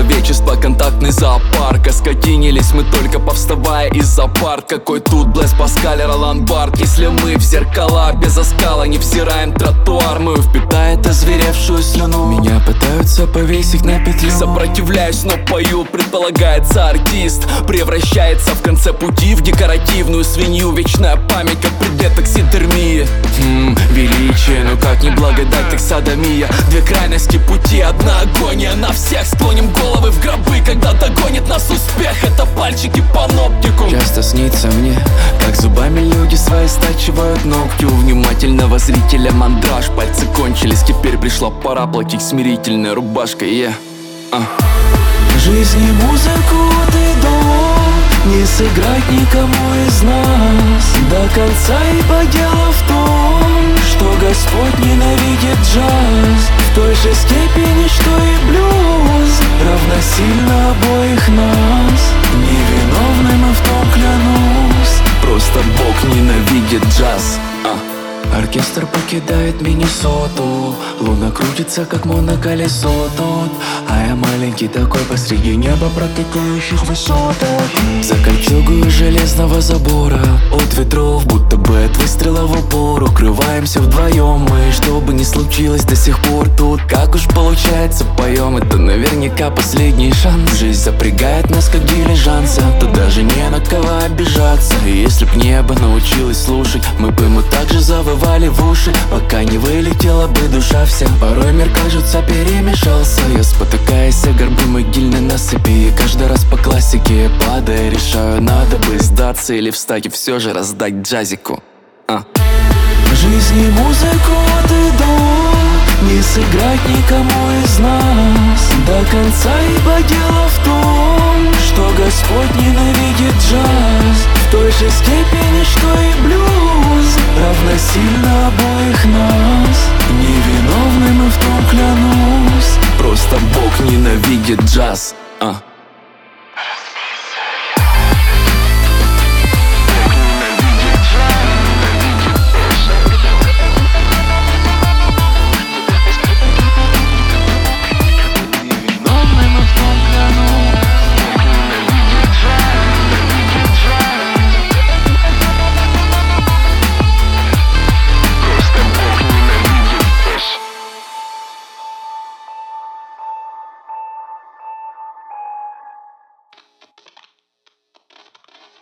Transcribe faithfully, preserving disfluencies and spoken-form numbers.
человечество контактный зоопарк. Оскотинились мы только повставая из-за парт. Какой тут Блэс Паскаль, Ролан Барт. Если мы в зеркала без оскала не взираем тротуар, мы впитает озверевшую слюну. Меня пытаются повесить на петлю. Сопротивляюсь, но пою, предполагается артист превращается в конце пути в декоративную свинью. Вечная память как предмет таксидермии. Хм, величие, ну как не благодать, так садомия. Две крайности пути, одна агония на всех. Склоним головы в гробы, когда догонит нас успех. Это пальчики паноптикум. Часто снится мне, как зубами люди свои стачивают ногти. У внимательного зрителя мандраж, пальцы кончились. Теперь пришла пора платить смирительной рубашкой, yeah. uh. Жизни музыку от и до не сыграть никому из нас до конца, ибо дело в том, что Господь ненавидит джаз в той же степени, что и блюз. Равносильно обоих нас, невиновны мы в том, клянусь. Просто Бог ненавидит джаз. uh. Оркестр покидает Миннесоту, луна крутится, как моноколесо тут, а я маленький такой посреди неба протыкающих высотах. За кольчугой железного забора от ветров, будто бы от выстрела в упор. Укрываемся вдвоем мы, что бы ни случилось до сих пор тут. Как уж получается, поем, это наверняка последний шанс. Жизнь запрягает нас, как дилижанса, тут даже не на кого обижаться. И если б небо научилось слушать, мы бы ему так же завывали в уши, пока не вылетела бы душа вся. Порой мир, кажется, перемешался. Я спотыкаясь о горбы могильной насыпи, и каждый раз по классике падая решаю, надо бы сдаться или встать и все же раздать джазику. а. Жизни музыку от и до не сыграть никому из нас до конца, ибо дело в том, что Господь